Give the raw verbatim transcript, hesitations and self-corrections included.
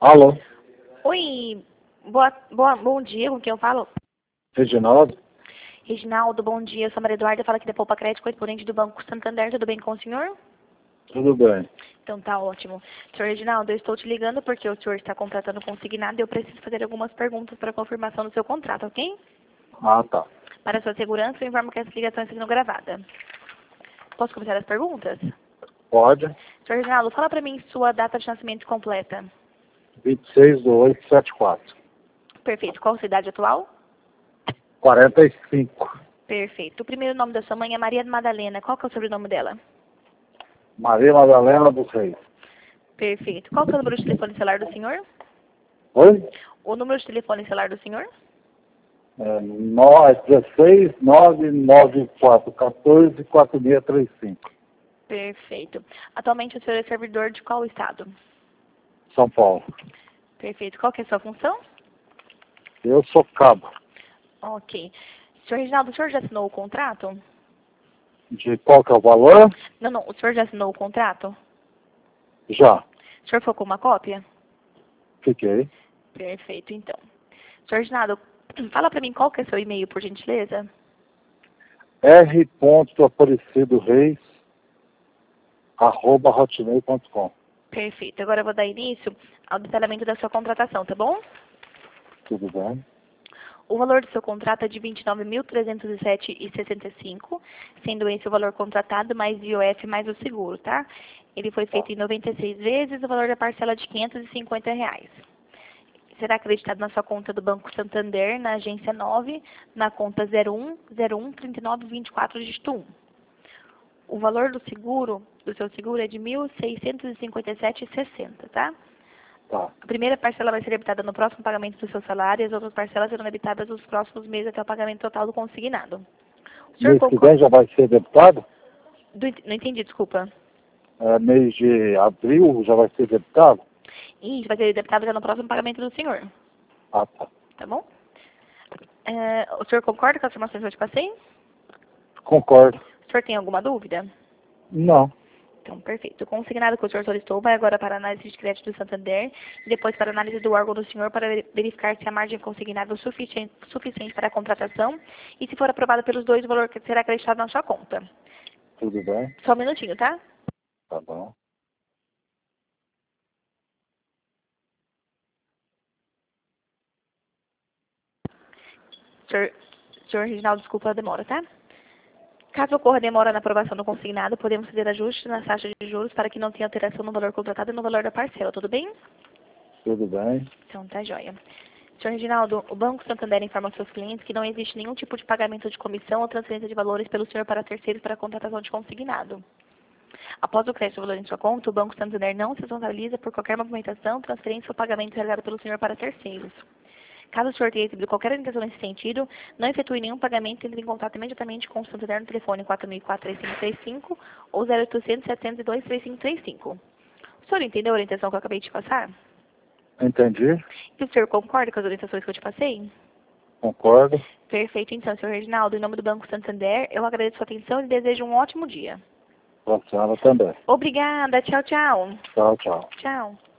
Alô, Oi, boa, boa, bom dia, com quem eu falo? Reginaldo? Reginaldo, bom dia, eu sou a Maria Eduarda, falo aqui da Poupa Crédito, correspondente do Banco Santander, tudo bem com o senhor? Tudo bem. Então tá ótimo. Senhor Reginaldo, eu estou te ligando porque o senhor está contratando consignado e eu preciso fazer algumas perguntas para confirmação do seu contrato, ok? Ah, tá. Para sua segurança, eu informo que essa ligação está sendo gravada. Posso começar as perguntas? Pode. Senhor Reginaldo, fala para mim sua data de nascimento completa. vinte e seis de oito de setenta e quatro. Perfeito. Qual a sua idade atual? quarenta e cinco. Perfeito. O primeiro nome da sua mãe é Maria Madalena. Qual que é o sobrenome dela? Maria Madalena dos Reis. Perfeito. Qual que é o número de telefone celular do senhor? Oi? O número de telefone celular do senhor? É, no- dezesseis, nove, nove, quatro, quatorze, quatro seis três cinco. Perfeito. Atualmente o senhor é servidor de qual estado? São Paulo. Perfeito. Qual que é a sua função? Eu sou cabo. Ok. Senhor Reginaldo, o senhor já assinou o contrato? De qual que é o valor? Não, não. O senhor já assinou o contrato? Já. O senhor ficou com uma cópia? Fiquei. Perfeito, então. Senhor Reginaldo, fala para mim qual que é seu e-mail, por gentileza? R. Aparecido Reis, arroba hotmail ponto com. Perfeito. Agora eu vou dar início ao detalhamento da sua contratação, tá bom? Tudo bem? O valor do seu contrato é de vinte e nove mil trezentos e sete reais e sessenta e cinco centavos, sendo esse o valor contratado mais I O F mais o seguro, tá? Ele foi feito em noventa e seis vezes, o valor da parcela é de quinhentos e cinquenta reais. Será acreditado na sua conta do Banco Santander, na agência nove, na conta zero um zero um trinta e nove vinte e quatro, dígito um. O valor do seguro, do seu seguro é de mil seiscentos e cinquenta e sete reais e sessenta centavos, tá? Tá. A primeira parcela vai ser debitada no próximo pagamento do seu salário e as outras parcelas serão debitadas nos próximos meses até o pagamento total do consignado. O senhor Mês que concorda? vem já vai ser deputado? Não entendi, desculpa. É, mês de abril já vai ser deputado? Isso, vai ser debitado já no próximo pagamento do senhor. Ah, tá. Tá bom? É, o senhor concorda com as informações que eu te passei? Concordo. O senhor tem alguma dúvida? Não. Então, perfeito. O consignado que o senhor solicitou vai agora para a análise de crédito do Santander e depois para a análise do órgão do senhor para verificar se a margem consignada é suficiente, suficiente para a contratação e se for aprovado pelos dois, o valor que será acreditado na sua conta. Tudo bem? Só um minutinho, tá? Tá bom. Senhor, senhor Reginaldo, desculpa a demora, tá? Caso ocorra demora na aprovação do consignado, podemos fazer ajustes nas taxas de juros para que não tenha alteração no valor contratado e no valor da parcela, tudo bem? Tudo bem? Então, tá joia. Senhor Reginaldo, o Banco Santander informa aos seus clientes que não existe nenhum tipo de pagamento de comissão ou transferência de valores pelo senhor para terceiros para a contratação de consignado. Após o crédito do valor em sua conta, o Banco Santander não se responsabiliza por qualquer movimentação, transferência ou pagamento realizado pelo senhor para terceiros. Caso o senhor tenha recebido qualquer orientação nesse sentido, não efetue nenhum pagamento, entre em contato imediatamente com o Santander no telefone quatro mil e quatro, três cinco três cinco ou zero oitocentos, setecentos e dois, três cinco três cinco. O senhor entendeu a orientação que eu acabei de passar? Entendi. E o senhor concorda com as orientações que eu te passei? Concordo. Perfeito, então, senhor Reginaldo, em nome do Banco Santander, eu agradeço a sua atenção e desejo um ótimo dia. Pra senhora também. Obrigada, tchau, tchau. Tchau, tchau. Tchau.